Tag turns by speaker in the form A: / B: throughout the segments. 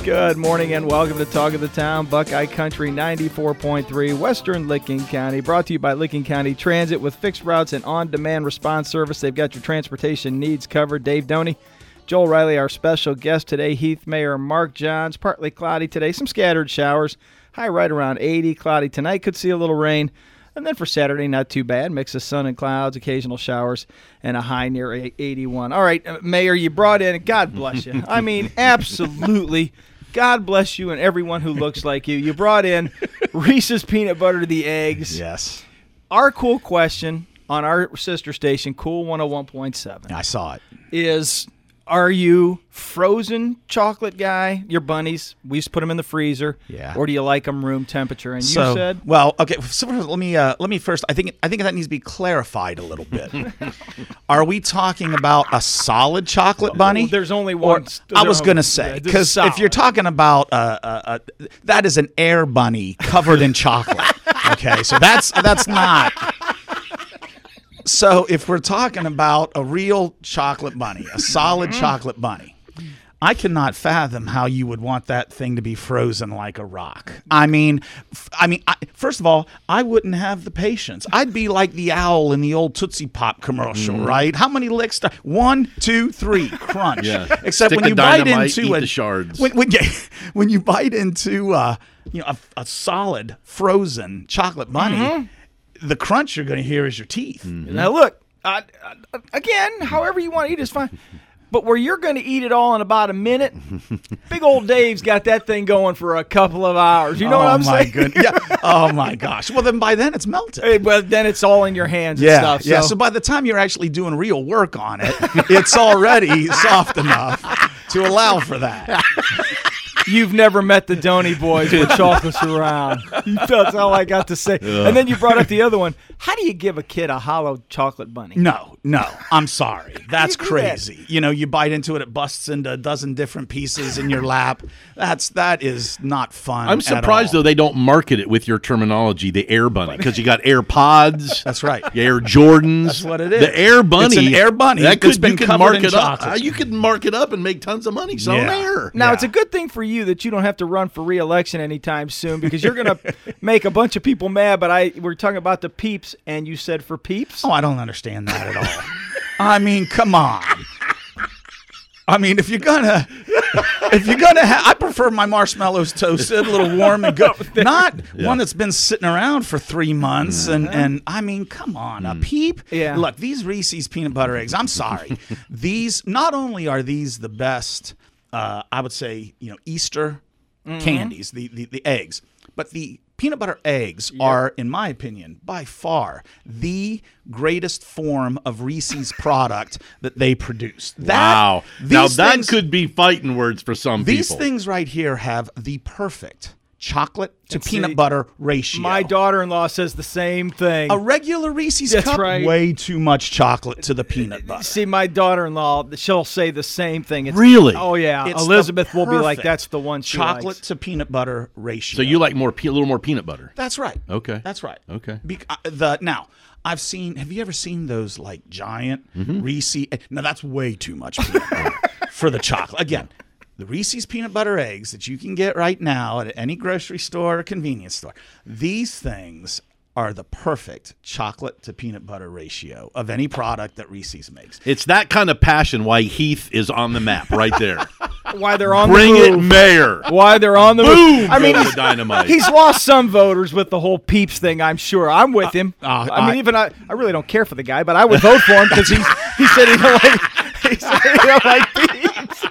A: Good morning and welcome to Talk of the Town, Buckeye Country 94.3, Western Licking County. Brought to you by Licking County Transit with fixed routes and on-demand response service. They've got your transportation needs covered. Dave Doney, Joel Riley, our special guest today. Heath Mayor Mark Johns. Partly cloudy today, some scattered showers. High right around 80. Cloudy tonight, could see a little rain. And then for Saturday, not too bad. Mix of sun and clouds, occasional showers, and a high near 81. All right, Mayor, you brought in, God bless you. I mean, absolutely, God bless you and everyone who looks like you. You brought in Reese's Peanut Butter to the Eggs.
B: Yes.
A: Our cool question on our sister station, Cool 101.7.
B: I saw it.
A: Is, are you frozen chocolate guy? Your bunnies, we used to put them in the freezer.
B: Yeah.
A: Or do you like them room temperature? And you said,
B: well, okay. So let me first. I think that needs to be clarified a little bit. Are we talking about a solid chocolate bunny?
A: Well, there's only one.
B: I was going to say, because if you're talking about that is an air bunny covered in chocolate. Okay, so that's not. So if we're talking about a real chocolate bunny, a solid chocolate bunny, I cannot fathom how you would want that thing to be frozen like a rock. I mean, first of all, I wouldn't have the patience. I'd be like the owl in the old Tootsie Pop commercial, right? How many licks? 1, 2, 3, crunch.
C: Yeah.
B: Except
C: Stick
B: when
C: the
B: you bite
C: dynamite,
B: into
C: eat
B: it,
C: the shards.
B: when you bite into a solid frozen chocolate bunny. The crunch you're going to hear is your teeth.
A: Now look, again, however you want to eat is fine. But where you're going to eat it all in about a minute, Big Old Dave's got that thing going for a couple of hours. You know what I'm saying?
B: Goodness. Yeah. Oh, my gosh. Well, then by then it's melted.
A: Hey, well, then it's all in your hands and stuff.
B: Yeah, so by the time you're actually doing real work on it, it's already soft enough to allow for that.
A: You've never met the Doney boys with chocolates around. That's all I got to say. And then you brought up the other one. How do you give a kid a hollow chocolate bunny?
B: No, I'm sorry. That's
A: You do that.
B: crazy. You know, you bite into it, it busts into a dozen different pieces in your lap. That is not fun.
C: I'm surprised, though, they don't market it with your terminology, the Air Bunny, because you got AirPods.
B: That's right.
C: Air Jordans.
B: That's what it is.
C: The Air Bunny.
B: It's an Air Bunny
C: That
B: that's
C: could,
B: been
C: you can
B: covered
C: mark
B: in
C: it up.
B: chocolate.
C: You could mark it up and make tons of money selling air.
A: Now,
B: Yeah.
A: it's a good thing for you that you don't have to run for re-election anytime soon because you're going to make a bunch of people mad, but we're talking about the Peeps, and you said for Peeps?
B: Oh, I don't understand that at all. I mean, come on. I mean, if you're gonna have, I prefer my marshmallows toasted, a little warm and good, not one that's been sitting around for 3 months. And I mean, come on, a Peep.
A: Yeah.
B: Look, these Reese's peanut butter eggs. I'm sorry, these not only are these the best, I would say, Easter candies, the eggs, but the peanut butter eggs are, in my opinion, by far the greatest form of Reese's product that they produce.
C: Wow. Now, that
B: things,
C: could be fighting words for some people.
B: These things right here have the perfect chocolate to
A: And
B: peanut
A: see,
B: butter ratio.
A: My daughter-in-law says the same thing.
B: A regular Reese's
A: That's
B: cup,
A: right.
B: way too much chocolate to the peanut butter.
A: See, my daughter-in-law, she'll say the same thing.
C: Really?
A: Oh, yeah.
B: It's
A: Elizabeth
B: the
A: will be like,
B: perfect
A: that's the one she
B: chocolate
A: likes.
B: to peanut butter ratio.
C: So you like a little more peanut butter?
B: That's right.
C: Okay.
B: That's right.
C: Okay.
B: Now, have you ever seen those like giant Reese? No, that's way too much peanut butter for the chocolate. Again, the Reese's peanut butter eggs that you can get right now at any grocery store or convenience store. These things are the perfect chocolate to peanut butter ratio of any product that Reese's makes.
C: It's that kind of passion why Heath is on the map right there.
A: Why they're on
C: Bring
A: the
C: it,
A: move.
C: Mayor.
A: Why they're on the
C: Boom!
A: move. I mean,
C: goes the dynamite.
A: he's lost some voters with the whole Peeps thing, I'm sure. I'm with him. I really don't care for the guy, but I would vote for him because he said he don't like Peeps.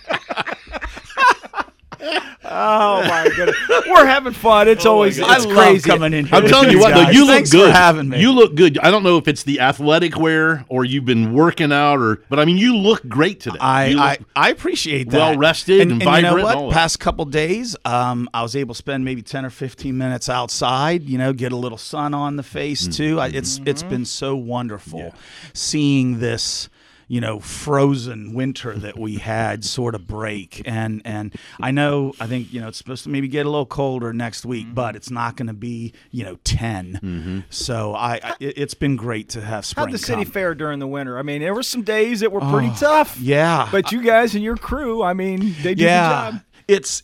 A: Oh my goodness, we're having fun. It's always
B: I
A: it's
B: love
A: crazy.
B: coming in here.
C: I'm
B: with
C: telling you
B: these
C: what, though,
B: guys.
C: you look
B: Thanks
C: good.
B: for having me.
C: You look good. I don't know if it's the athletic wear or you've been working out, but I mean, you look great today.
B: I appreciate that.
C: well rested and
B: you
C: vibrant
B: know
C: and
B: what?
C: all that.
B: Past couple days, I was able to spend maybe 10 or 15 minutes outside. Get a little sun on the face too. It's been so wonderful seeing this. Frozen winter that we had sort of break. And I think, it's supposed to maybe get a little colder next week, but it's not going to be, 10. So it's been great to have spring
A: How'd the city
B: come.
A: fare during the winter? I mean, there were some days that were pretty tough.
B: Yeah.
A: But you guys and your crew, I mean, they did the job.
B: it's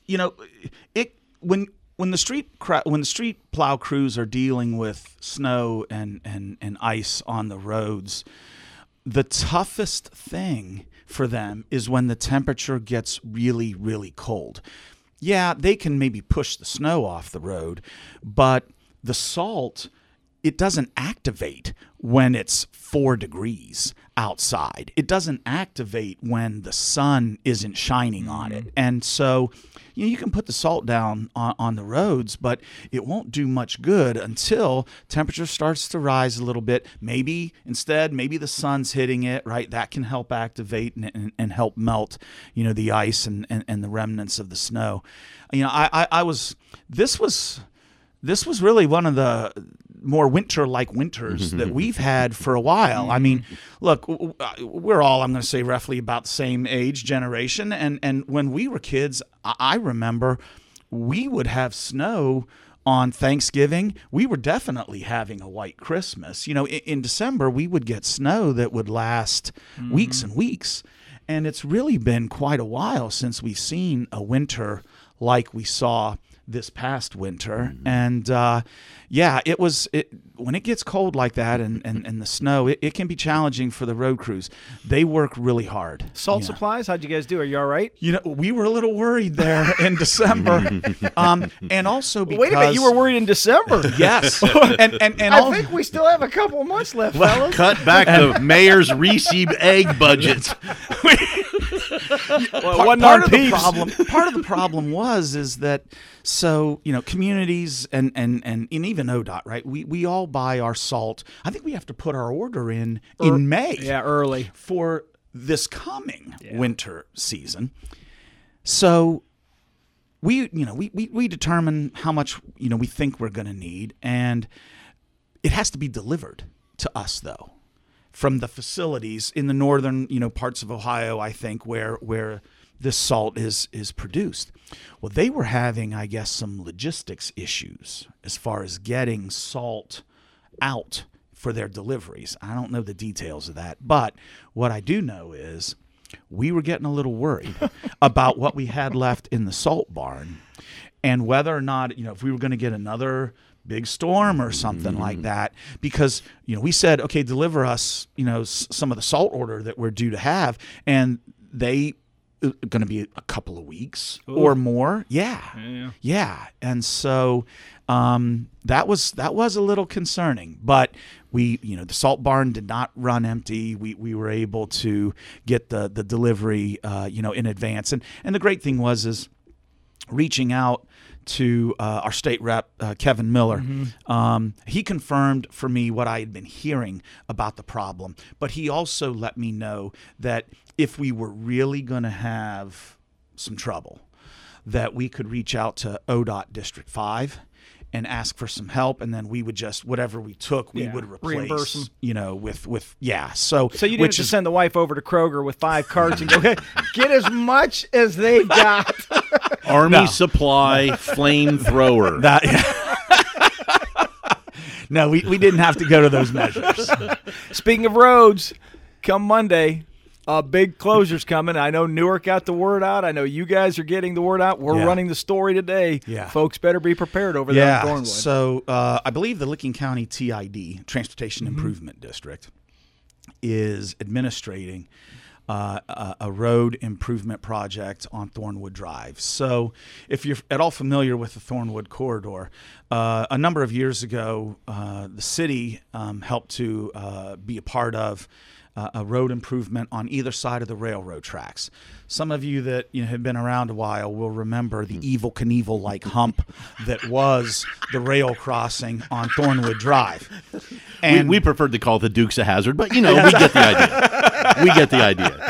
B: when the street plow crews are dealing with snow and ice on the roads, the toughest thing for them is when the temperature gets really, really cold. Yeah, they can maybe push the snow off the road, but the salt, it doesn't activate when it's 4 degrees outside. It doesn't activate when the sun isn't shining on it. And so you can put the salt down on the roads, but it won't do much good until temperature starts to rise a little bit. Maybe the sun's hitting it, right? That can help activate and help melt, the ice and the remnants of the snow. This was really one of the more winter-like winters that we've had for a while. I mean, look, we're all, I'm going to say, roughly about the same age generation. And when we were kids, I remember we would have snow on Thanksgiving. We were definitely having a white Christmas. In December, we would get snow that would last weeks and weeks. And it's really been quite a while since we've seen a winter like we saw this past winter. And when it gets cold like that and the snow, it can be challenging for the road crews. They work really hard.
A: Salt supplies, how'd you guys do? Are you all right?
B: We were a little worried there in December. And also because...
A: Wait a minute, you were worried in December?
B: Yes. and
A: I think we still have a couple of months left, fellas.
C: Cut back the mayor's Reese egg budget.
B: Part of the problem is that communities and even ODOT, right? We all buy our salt. I think we have to put our order in May.
A: Yeah, early
B: for this coming winter season. So we determine how much we think we're going to need, and it has to be delivered to us though from the facilities in the northern parts of Ohio, I think, where this salt is produced. Well, they were having, I guess, some logistics issues as far as getting salt out for their deliveries. I don't know the details of that, but what I do know is we were getting a little worried about what we had left in the salt barn and whether or not, if we were going to get another big storm or something like that, because we said, okay, deliver us some of the salt order that we're due to have, and they going to be a couple of weeks or more. Yeah. And so that was a little concerning, but we the salt barn did not run empty. We were able to get the delivery in advance, and the great thing was reaching out to our state rep, Kevin Miller. He confirmed for me what I had been hearing about the problem, but he also let me know that if we were really going to have some trouble, that we could reach out to ODOT District 5 and ask for some help, and then we would just, whatever we took, we would replace,
A: reimburse them.
B: So
A: you didn't just send the wife over to Kroger with 5 carts and go, hey, get as much as they've got.
C: Army Supply flamethrower.
B: No, we didn't have to go to those measures.
A: Speaking of roads, come Monday, big closure's coming. I know Newark got the word out. I know you guys are getting the word out. We're running the story today.
B: Yeah.
A: Folks better be prepared over there in Thornwood.
B: So I believe the Licking County TID, Transportation Improvement District, is administrating a road improvement project on Thornwood Drive. So if you're at all familiar with the Thornwood corridor, a number of years ago, the city helped to be a part of a road improvement on either side of the railroad tracks. Some of you that have been around a while will remember the Evel Knievel-like hump that was the rail crossing on Thornwood Drive.
C: And we preferred to call it the Dukes of Hazzard, but we get the idea. We get the idea.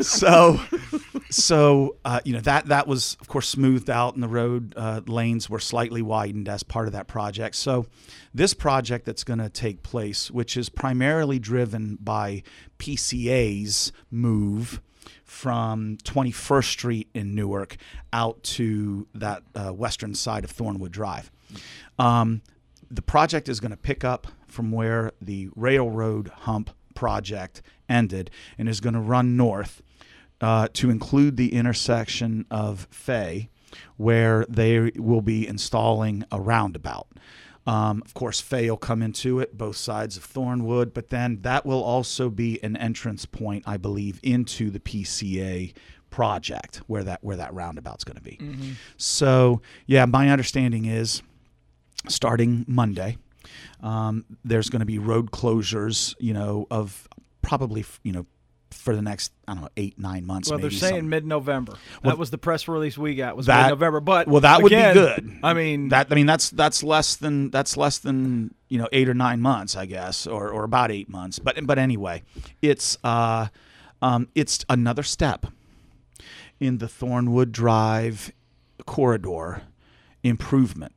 B: So that was, of course, smoothed out, and the road lanes were slightly widened as part of that project. So this project that's going to take place, which is primarily driven by PCA's move from 21st Street in Newark out to that western side of Thornwood Drive. The project is going to pick up from where the railroad hump project ended and is going to run north to include the intersection of Fay, where they will be installing a roundabout. Of course, Fay will come into it, both sides of Thornwood, but then that will also be an entrance point, I believe, into the PCA project where that roundabout's going to be. Mm-hmm. So, yeah, my understanding is starting Monday, there's going to be road closures, of probably, for the next, 8-9 months.
A: Well,
B: maybe
A: they're saying
B: something.
A: Mid-November.
B: Well,
A: that was the press release we got, was
B: that,
A: mid-November. But
B: that would be good.
A: I mean,
B: that's less than 8 or 9 months, I guess, or about 8 months. But anyway, it's another step in the Thornwood Drive corridor improvement.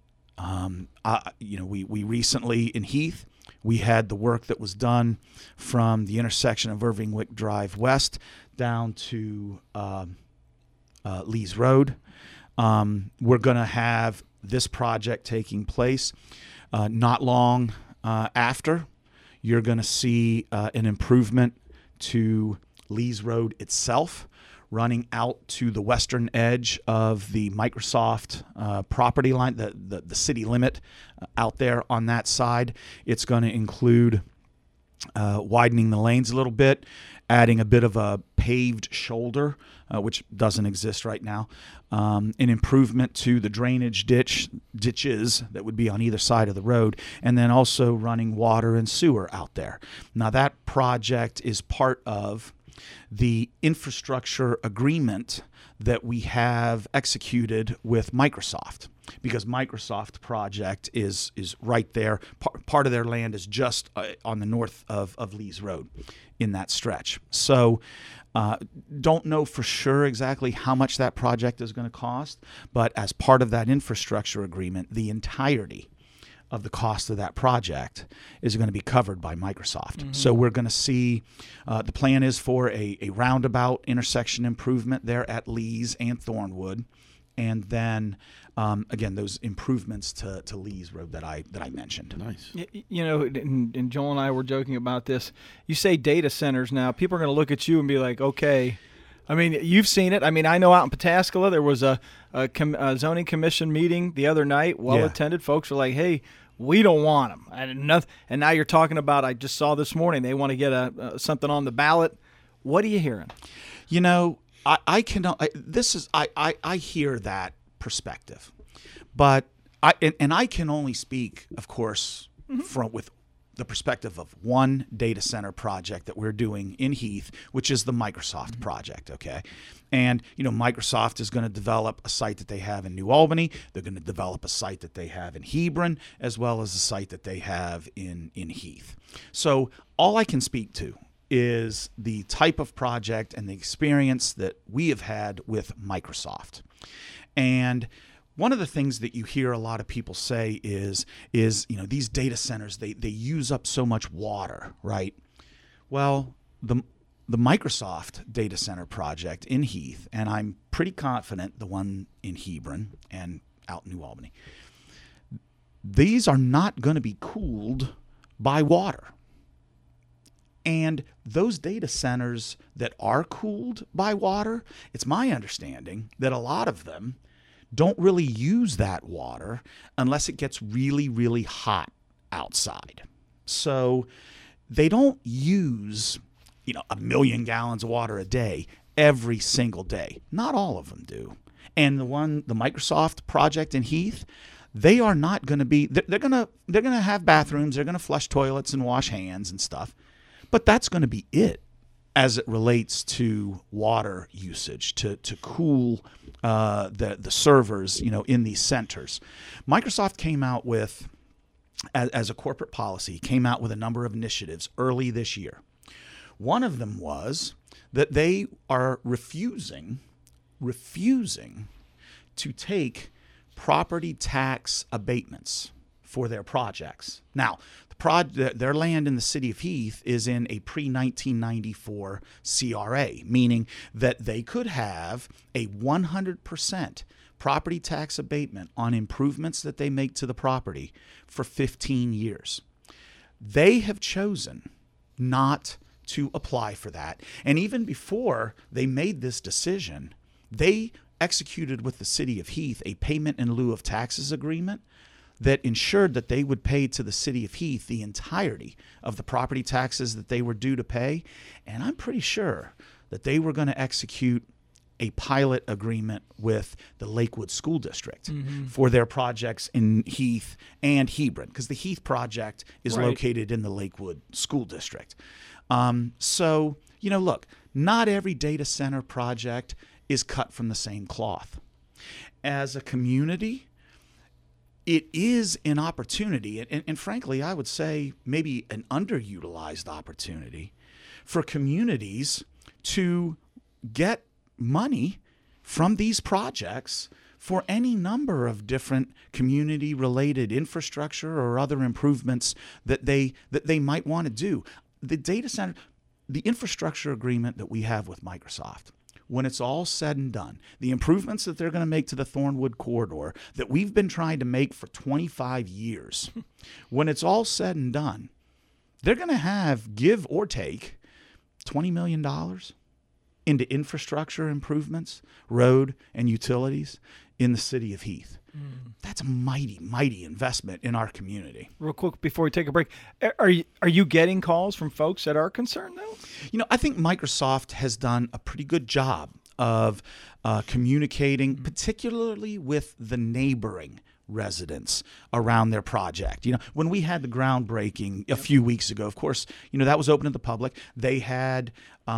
B: We recently in Heath, we had the work that was done from the intersection of Irving Wick Drive West down to Lees Road. We're going to have this project taking place not long after. You're going to see an improvement to Lees Road itself, running out to the western edge of the Microsoft property line, the city limit out there on that side. It's going to include widening the lanes a little bit, adding a bit of a paved shoulder, which doesn't exist right now, an improvement to the drainage ditches that would be on either side of the road, and then also running water and sewer out there. Now, that project is part of the infrastructure agreement that we have executed with Microsoft, because Microsoft project is right there. Part of their land is just on the north of Lees Road in that stretch. So don't know for sure exactly how much that project is going to cost, but as part of that infrastructure agreement, the entirety of the cost of that project is going to be covered by Microsoft. Mm-hmm. So we're going to see, the plan is for a roundabout intersection improvement there at Lees and Thornwood, and then again those improvements to Lees Road that I mentioned.
C: Nice.
A: And Joel and I were joking about this. You say data centers now, people are going to look at you and be like, okay. I mean, you've seen it. I mean, I know out in Pataskala there was a zoning commission meeting the other night, well attended. Folks were like, hey, we don't want them. And now you're talking about, I just saw this morning, they want to get something on the ballot. What are you hearing?
B: I hear that perspective, but I can only speak, of course, with the perspective of one data center project that we're doing in Heath, which is the Microsoft project, okay? And, Microsoft is going to develop a site that they have in New Albany. They're going to develop a site that they have in Hebron, as well as a site that they have in Heath. So all I can speak to is the type of project and the experience that we have had with Microsoft. And one of the things that you hear a lot of people say is these data centers, they use up so much water, right? Well, the Microsoft data center project in Heath, and I'm pretty confident the one in Hebron and out in New Albany, these are not going to be cooled by water. And those data centers that are cooled by water, it's my understanding that a lot of them don't really use that water unless it gets really, really hot outside. So they don't use, 1 million gallons of water a day every single day. Not all of them do. And the Microsoft project in Heath, they are not going to be, they're going to have bathrooms, they're going to flush toilets and wash hands and stuff. But that's going to be it as it relates to water usage to cool the servers, in these centers. Microsoft came out with, as a corporate policy, came out with a number of initiatives early this year. One of them was that they are refusing to take property tax abatements for their projects. Now, their land in the city of Heath is in a pre-1994 CRA, meaning that they could have a 100% property tax abatement on improvements that they make to the property for 15 years. They have chosen not to apply for that. And even before they made this decision, they executed with the city of Heath a payment in lieu of taxes agreement that ensured that they would pay to the city of Heath the entirety of the property taxes that they were due to pay. And I'm pretty sure that they were going to execute a pilot agreement with the Lakewood School District for their projects in Heath and Hebron, because the Heath project is located in the Lakewood School District. So, look, not every data center project is cut from the same cloth. As a community, it is an opportunity, and frankly, I would say maybe an underutilized opportunity for communities to get money from these projects for any number of different community-related infrastructure or other improvements that they might want to do. The data center, the infrastructure agreement that we have with Microsoft, when it's all said and done, the improvements that they're going to make to the Thornwood corridor that we've been trying to make for 25 years, when it's all said and done, they're going to have, give or take, $20 million into infrastructure improvements, road and utilities in the city of Heath. That's a mighty, mighty investment in our community.
A: Real quick before we take a break, are you getting calls from folks that are concerned, though?
B: I think Microsoft has done a pretty good job of communicating, particularly with the neighboring residents around their project. When we had the groundbreaking a few weeks ago, of course, that was open to the public. They had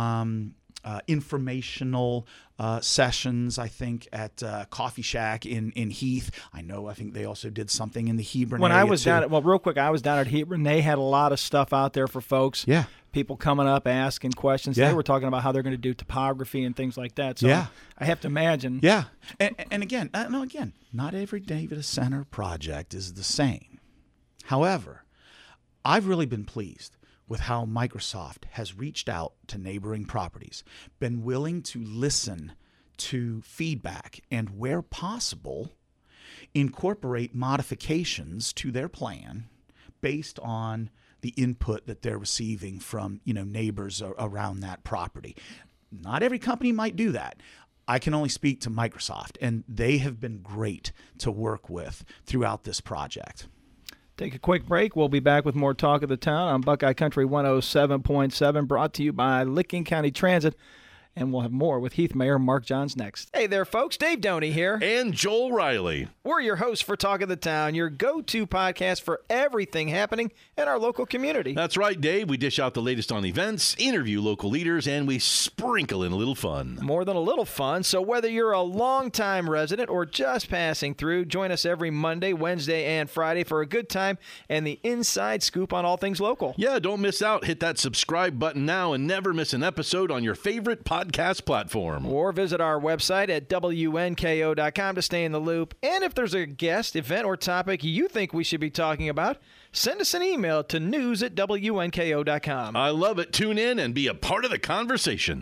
B: informational sessions, I think, at Coffee Shack in Heath. I think they also did something in the Hebron area.
A: I was down at Hebron. They had a lot of stuff out there for folks.
B: Yeah.
A: People coming up asking questions.
B: Yeah.
A: They were talking about how they're going to do topography and things like that. So
B: yeah.
A: I have to imagine.
B: Yeah. And again, not every data center project is the same. However, I've really been pleased with how Microsoft has reached out to neighboring properties, been willing to listen to feedback, and where possible, incorporate modifications to their plan based on the input that they're receiving from, neighbors around that property. Not every company might do that. I can only speak to Microsoft, and they have been great to work with throughout this project.
A: Take a quick break. We'll be back with more Talk of the Town on Buckeye Country 107.7, brought to you by Licking County Transit. And we'll have more with Heath Mayor Mark Johns next. Hey there, folks. Dave Doney here.
C: And Joel Riley.
A: We're your hosts for Talk of the Town, your go-to podcast for everything happening in our local community.
C: That's right, Dave. We dish out the latest on events, interview local leaders, and we sprinkle in a little fun.
A: More than a little fun. So whether you're a longtime resident or just passing through, join us every Monday, Wednesday, and Friday for a good time and the inside scoop on all things local.
C: Yeah, don't miss out. Hit that subscribe button now and never miss an episode on your favorite podcast platform.
A: Or visit our website at WNKO.com to stay in the loop. And if there's a guest, event, or topic you think we should be talking about, send us an email to news@WNKO.com.
C: I love it. Tune in and be a part of the conversation.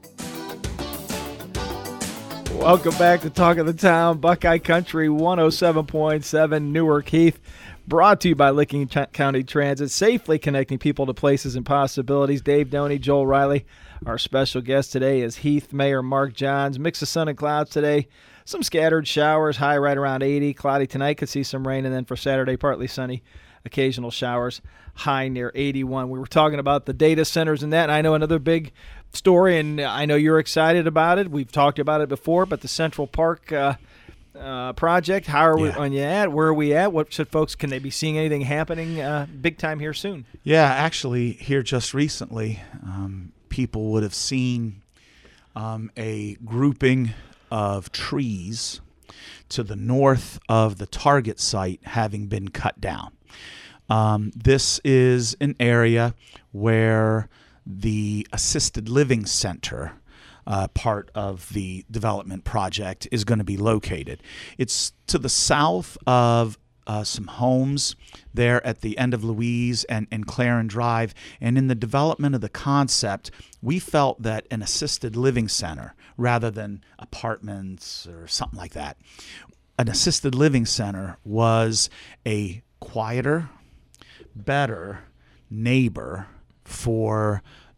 A: Welcome back to Talk of the Town, Buckeye Country 107.7, Newark Heath. Brought to you by Licking County Transit, safely connecting people to places and possibilities. Dave Doney, Joel Riley. Our special guest today is Heath Mayor Mark Johns. Mix of sun and clouds today. Some scattered showers, high right around 80. Cloudy tonight, could see some rain. And then for Saturday, partly sunny, occasional showers, high near 81. We were talking about the data centers and that. And I know another big story, and I know you're excited about it. We've talked about it before, but the Central Park project, how are we on at? Where are we at? What should folks, can they be seeing anything happening big time here soon?
B: Yeah, actually, here just recently, people would have seen a grouping of trees to the north of the Target site having been cut down. This is an area where the assisted living center part of the development project is going to be located. It's to the south of some homes there at the end of Louise and Claren Drive. And in the development of the concept, we felt that an assisted living center, rather than apartments or something like that, an assisted living center was a quieter, better neighbor for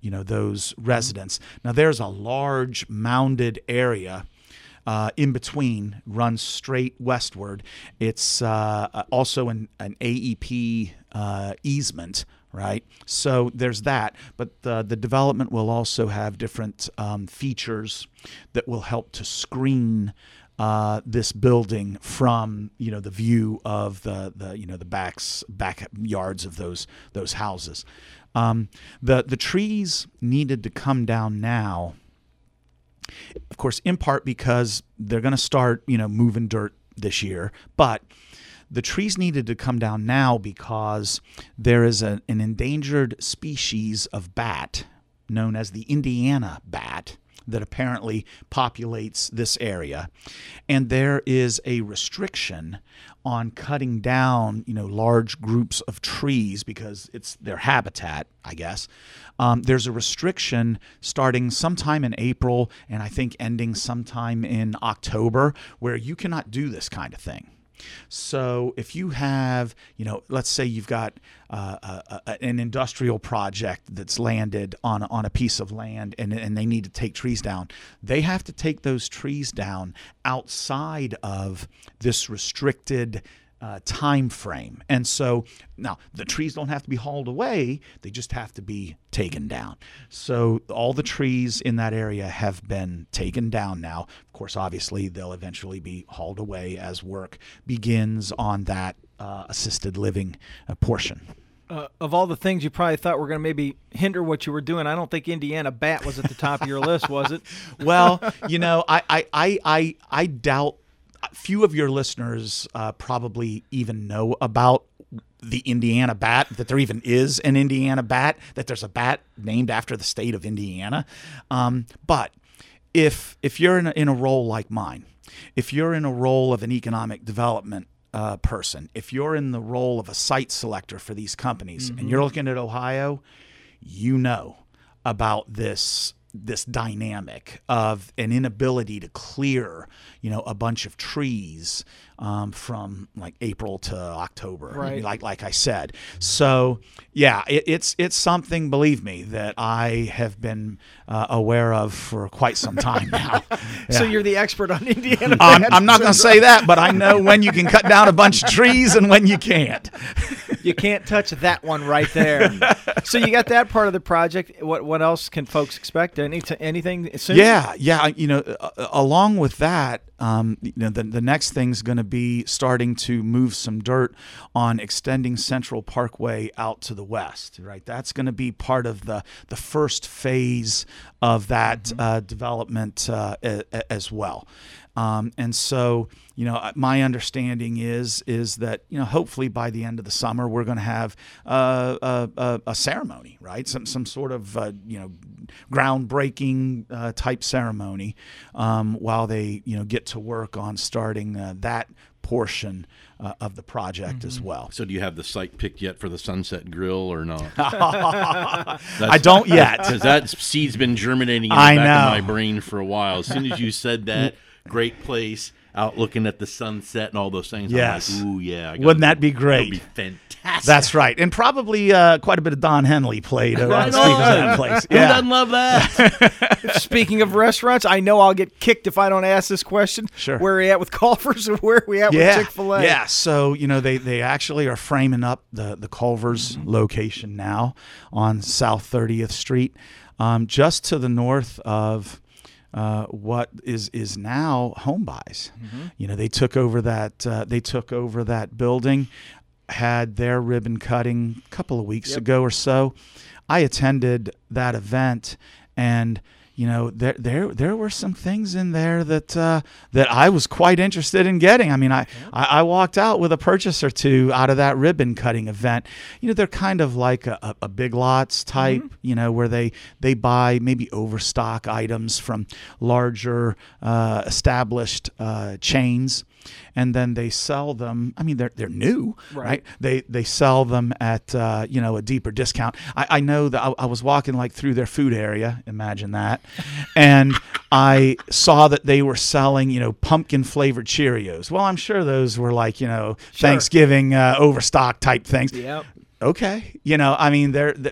B: those residents. Now there's a large mounded area in between, runs straight westward. It's also an AEP easement, right? So there's that. But the development will also have different features that will help to screen this building from the view of the backyards of those houses. The trees needed to come down now, of course, in part because they're going to start moving dirt this year, but the trees needed to come down now because there is an endangered species of bat known as the Indiana bat that apparently populates this area. And there is a restriction on cutting down, large groups of trees because it's their habitat, I guess. There's a restriction starting sometime in April and I think ending sometime in October where you cannot do this kind of thing. So if you have, let's say you've got an industrial project that's landed on a piece of land and they need to take trees down, they have to take those trees down outside of this restricted time frame. And so now the trees don't have to be hauled away, they just have to be taken down. So all the trees in that area have been taken down now. Of course, obviously they'll eventually be hauled away as work begins on that assisted living portion.
A: Of all the things you probably thought were going to maybe hinder what you were doing, I don't think Indiana bat was at the top of your list, was it?
B: Well, I doubt few of your listeners probably even know about the Indiana bat, that there even is an Indiana bat, that there's a bat named after the state of Indiana. But if you're in a role like mine, if you're in a role of an economic development person, if you're in the role of a site selector for these companies, and you're looking at Ohio, about this dynamic of an inability to clear, a bunch of trees from like April to October,
A: right?
B: Like I said. So yeah, it's something, believe me, that I have been aware of for quite some time now. Yeah.
A: So you're the expert on Indiana.
B: I'm not going to say that, but I know when you can cut down a bunch of trees and when you can't.
A: You can't touch that one right there. So you got that part of the project. What else can folks expect? Anything soon?
B: Yeah. Along with that, the next thing's going to be starting to move some dirt on extending Central Parkway out to the west. Right, that's going to be part of the first phase of that development as well. And so, my understanding is that, hopefully by the end of the summer, we're going to have a ceremony, right? Some sort of, groundbreaking type ceremony while they, get to work on starting that portion of the project as well.
C: So do you have the site picked yet for the Sunset Grill or not?
B: I don't yet.
C: Because that seed's been germinating in the back of my brain for a while. As soon as you said that, great place, out looking at the sunset and all those things.
B: Yes.
C: I'm like, ooh, yeah.
B: Wouldn't that be great?
C: That would be fantastic.
B: That's right. And probably quite a bit of Don Henley played on speakers in that place.
C: Yeah. Who doesn't love that?
A: Speaking of restaurants, I know I'll get kicked if I don't ask this question.
B: Sure.
A: Where are we at with Culver's and where are we at with Chick-fil-A?
B: Yeah. So, they actually are framing up the Culver's location now on South 30th Street, just to the north of what is now Home Buys. They took over that building, had their ribbon cutting a couple of weeks ago or so. I attended that event, and there were some things in there that I was quite interested in getting. I mean, I walked out with a purchase or two out of that ribbon cutting event. They're kind of like a Big Lots type, where they buy maybe overstock items from larger established chains, and then they sell them. I mean, they're new, right? They sell them at a deeper discount. I know that I was walking like through their food area. Imagine that. And I saw that they were selling, pumpkin flavored Cheerios. Well, I'm sure those were like, Thanksgiving overstock type things.
A: Yep.
B: okay, I mean,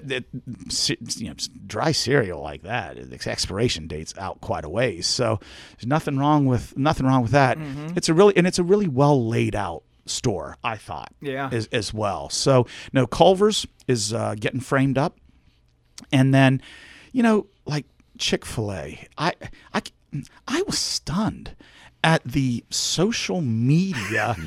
B: dry cereal like that, the expiration date's out quite a ways, so there's nothing wrong with that. Mm-hmm. It's a really well laid out store, I thought, as well. So no, Culver's is getting framed up, and then, like Chick-fil-A, I was stunned at the social media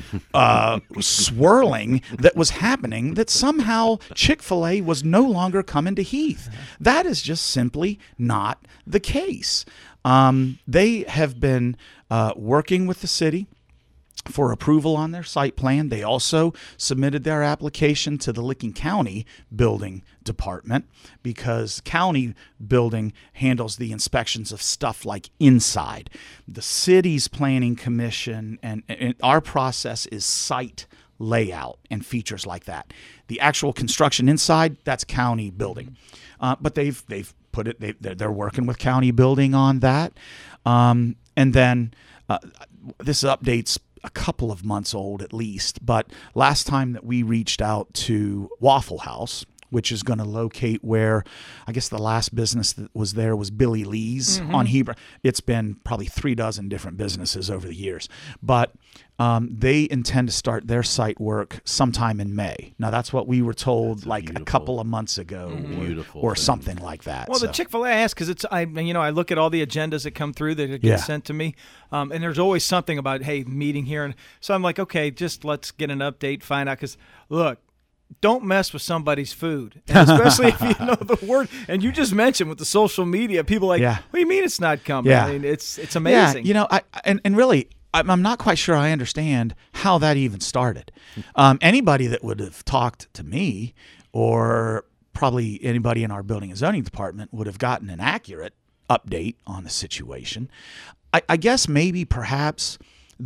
B: swirling that was happening, that somehow Chick-fil-A was no longer coming to Heath. That is just simply not the case. They have been working with the city for approval on their site plan. They also submitted their application to the Licking County Building Department, because county building handles the inspections of stuff like inside. The city's planning commission and our process is site layout and features like that. The actual construction inside, that's county building. But they've put it. They're working with county building on that. And then this update's a couple of months old at least, but last time that we reached out to Waffle House, which is going to locate where I guess the last business that was there was Billy Lee's on Heber. It's been probably 36 different businesses over the years, but they intend to start their site work sometime in May. Now that's what we were told like a couple of months ago, or something like that.
A: Well, the Chick-fil-A I asked because I look at all the agendas that come through that get sent to me, and there's always something about, hey, meeting here, and so I'm like, okay, just let's get an update, find out, because look, don't mess with somebody's food, and especially if you know the word. And you just mentioned with the social media, people like, what do you mean it's not coming?
B: Yeah.
A: I mean, it's amazing.
B: Yeah, and really, I'm not quite sure I understand how that even started. Anybody that would have talked to me, or probably anybody in our building and zoning department, would have gotten an accurate update on the situation. I guess maybe perhaps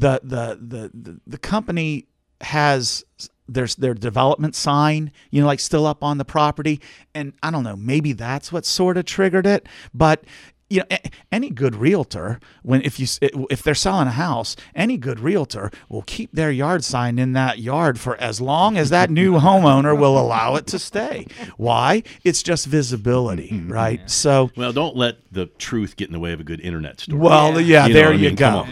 B: the company has their development sign, like still up on the property, and I don't know, maybe that's what sort of triggered it. But any good realtor, if they're selling a house, any good realtor will keep their yard sign in that yard for as long as that new homeowner will allow it to stay. Why? It's just visibility, right? Yeah. So,
C: well, don't let the truth get in the way of a good internet story.
B: Well, there you go.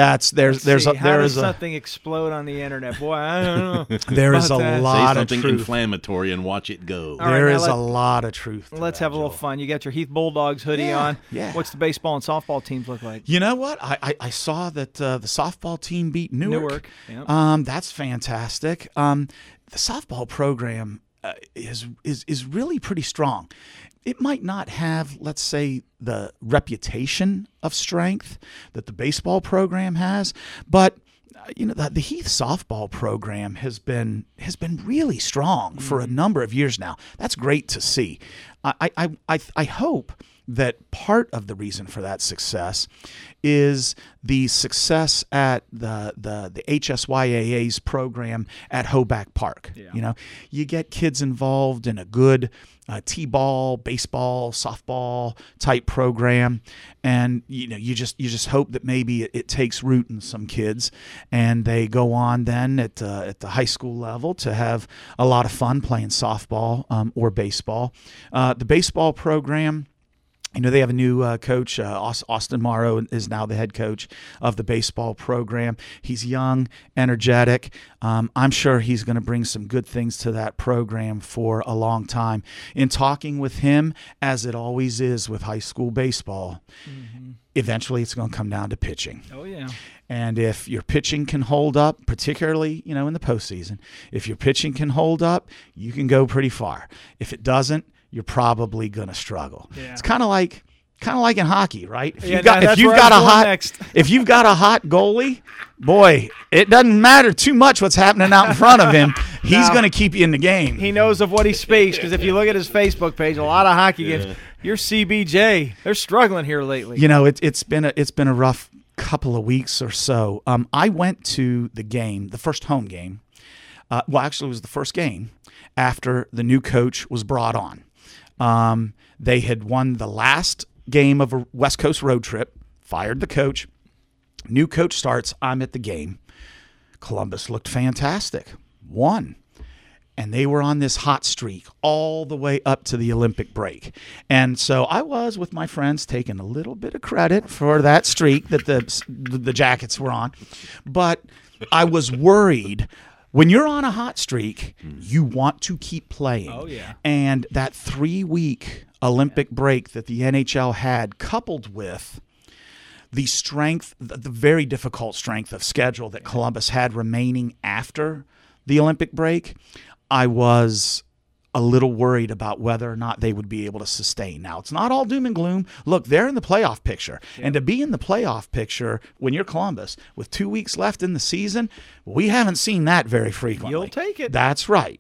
A: How does something explode on the internet? Boy, I don't know.
B: There is a lot of truth.
C: Say something inflammatory and watch it go.
B: There is a lot of truth.
A: Let's have a little fun. You got your Heath Bulldogs hoodie on. Yeah. What's the baseball and softball teams look like? You know what?
B: I saw that the softball team beat Newark.
A: Yep.
B: That's fantastic. The softball program is really pretty strong. It might not have, let's say, the reputation of strength that the baseball program has, but the Heath softball program has been really strong for a number of years now. That's great to see. I hope that part of the reason for that success is the success at the HSYAA's program at Hoback Park. Yeah. You get kids involved in a good t-ball, baseball, softball type program, and you just hope that maybe it takes root in some kids, and they go on then at the high school level to have a lot of fun playing softball or baseball. The baseball program, they have a new coach. Austin Morrow is now the head coach of the baseball program. He's young, energetic. I'm sure he's going to bring some good things to that program for a long time. In talking with him, as it always is with high school baseball, eventually it's going to come down to pitching.
A: Oh, yeah.
B: And if your pitching can hold up, particularly, in the postseason, if your pitching can hold up, you can go pretty far. If it doesn't, you're probably going to struggle. Yeah. It's kind of like in hockey, right? If you've got a hot goalie, boy, it doesn't matter too much what's happening out in front of him. He's going to keep you in the game.
A: He knows of what he speaks, because if you look at his Facebook page, a lot of hockey games. Your CBJ, they're struggling here lately.
B: It's been a rough couple of weeks or so. I went to the game, the first home game. Actually, it was the first game after the new coach was brought on. They had won the last game of a West Coast road trip, fired the coach. New coach starts. I'm at the game. Columbus looked fantastic. Won. And they were on this hot streak all the way up to the Olympic break. And so I was, with my friends, taking a little bit of credit for that streak that the Jackets were on. But I was worried. When you're on a hot streak, you want to keep playing.
A: Oh, yeah.
B: And that 3-week Olympic break that the NHL had, coupled with the strength, the very difficult strength of schedule that Columbus had remaining after the Olympic break, I was a little worried about whether or not they would be able to sustain. Now, it's not all doom and gloom. Look, they're in the playoff picture. Yeah. And to be in the playoff picture when you're Columbus with 2 weeks left in the season, we haven't seen that very frequently.
A: You'll take it.
B: That's right.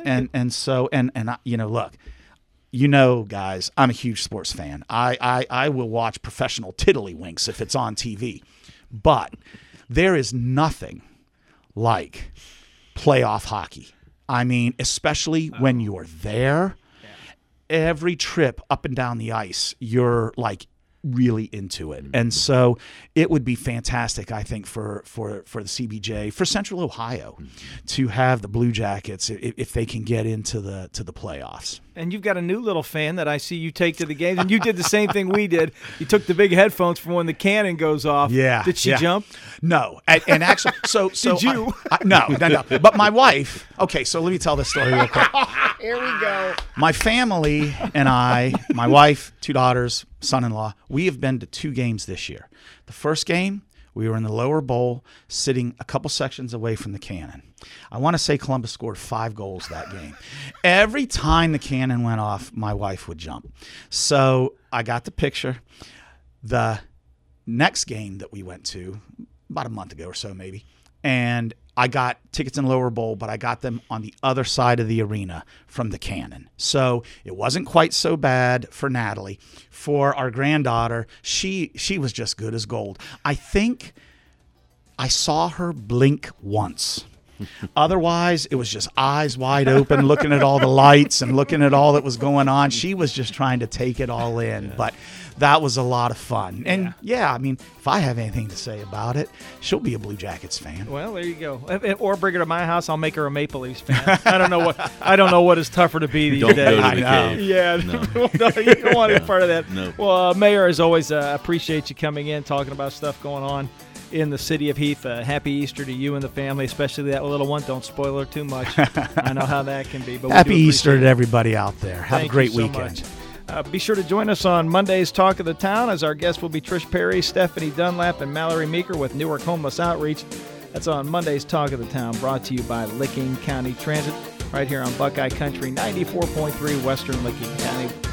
B: Look, guys, I'm a huge sports fan. I will watch professional tiddlywinks if it's on TV. But there is nothing like playoff hockey. I mean, especially when you're there, every trip up and down the ice, you're like really into it. And so it would be fantastic, I think, for the CBJ, for Central Ohio, to have the Blue Jackets if they can get into the playoffs.
A: And you've got a new little fan that I see you take to the games, and you did the same thing we did. You took the big headphones from when the cannon goes off.
B: Yeah.
A: Did she jump?
B: No. And actually, so
A: did you?
B: No. But my wife. Okay, so let me tell this story real quick.
A: Here we go.
B: My family and I, my wife, 2 daughters, son-in-law, we have been to 2 games this year. The first game, we were in the lower bowl, sitting a couple sections away from the cannon. I want to say Columbus scored 5 goals that game. Every time the cannon went off, my wife would jump. So I got the picture. The next game that we went to, about a month ago or so maybe, and I got tickets in lower bowl, but I got them on the other side of the arena from the cannon. So it wasn't quite so bad for Natalie. For our granddaughter, she was just good as gold. I think I saw her blink once. Otherwise, it was just eyes wide open, looking at all the lights and looking at all that was going on. She was just trying to take it all in. But that was a lot of fun. And, I mean, if I have anything to say about it, she'll be a Blue Jackets fan.
A: Well, there you go. Or bring her to my house. I'll make her a Maple Leafs fan. I don't know what is tougher to be these days.
C: Don't go to the cave.
A: Yeah, no, you don't want to be part of that. No. Well, Mayor, as always, appreciate you coming in, talking about stuff going on in the city of Heath. Happy Easter to you and the family, especially that little one. Don't spoil her too much. I know how that can be. But
B: happy Easter to everybody out there. Have a great weekend.
A: Be sure to join us on Monday's Talk of the Town, as our guests will be Trish Perry, Stephanie Dunlap, and Mallory Meeker with Newark Homeless Outreach. That's on Monday's Talk of the Town, brought to you by Licking County Transit, right here on Buckeye Country 94.3 Western Licking County.